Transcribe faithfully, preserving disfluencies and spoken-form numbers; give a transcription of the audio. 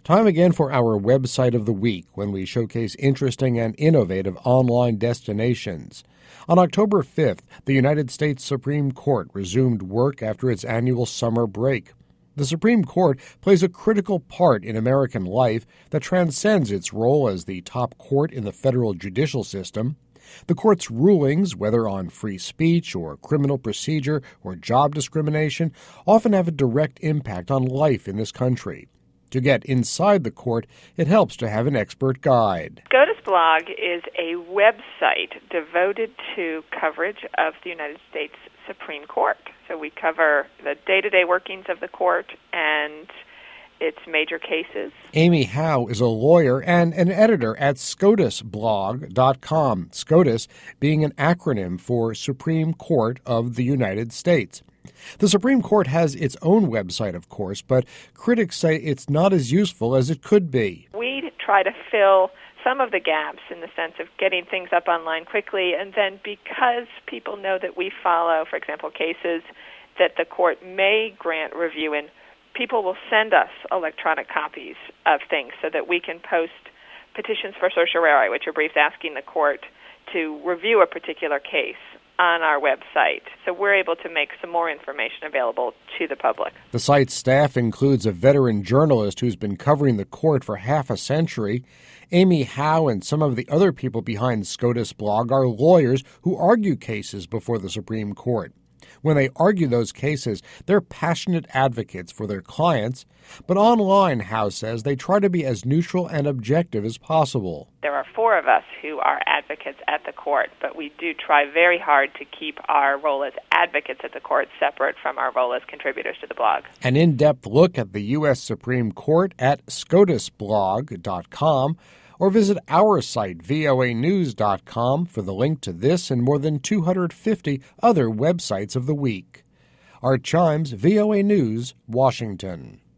Time again for our website of the week, when we showcase interesting and innovative online destinations. On October fifth, the United States Supreme Court resumed work after its annual summer break. The Supreme Court plays a critical part in American life that transcends its role as the top court in the federal judicial system. The court's rulings, whether on free speech or criminal procedure or job discrimination, often have a direct impact on life in this country. To get inside the court, it helps to have an expert guide. SCOTUS Blog is a website devoted to coverage of the United States Supreme Court. So we cover the day-to-day workings of the court and its major cases. Amy Howe is a lawyer and an editor at scotus blog dot com, SCOTUS being an acronym for Supreme Court of the United States. The Supreme Court has its own website, of course, but critics say it's not as useful as it could be. We try to fill some of the gaps in the sense of getting things up online quickly, and then because people know that we follow, for example, cases that the court may grant review in, people will send us electronic copies of things so that we can post petitions for certiorari, which are briefs asking the court to review a particular case on our website. So we're able to make some more information available to the public. The site's staff includes a veteran journalist who's been covering the court for half a century. Amy Howe and some of the other people behind SCOTUS Blog are lawyers who argue cases before the Supreme Court. When they argue those cases, they're passionate advocates for their clients. But online, Howe says, they try to be as neutral and objective as possible. There are four of us who are advocates at the court, but we do try very hard to keep our role as advocates at the court separate from our role as contributors to the blog. An in-depth look at the U S Supreme Court at scotus blog dot com, or visit our site, V O A news dot com, for the link to this and more than two hundred fifty other websites of the week. Art Chimes, V O A News, Washington.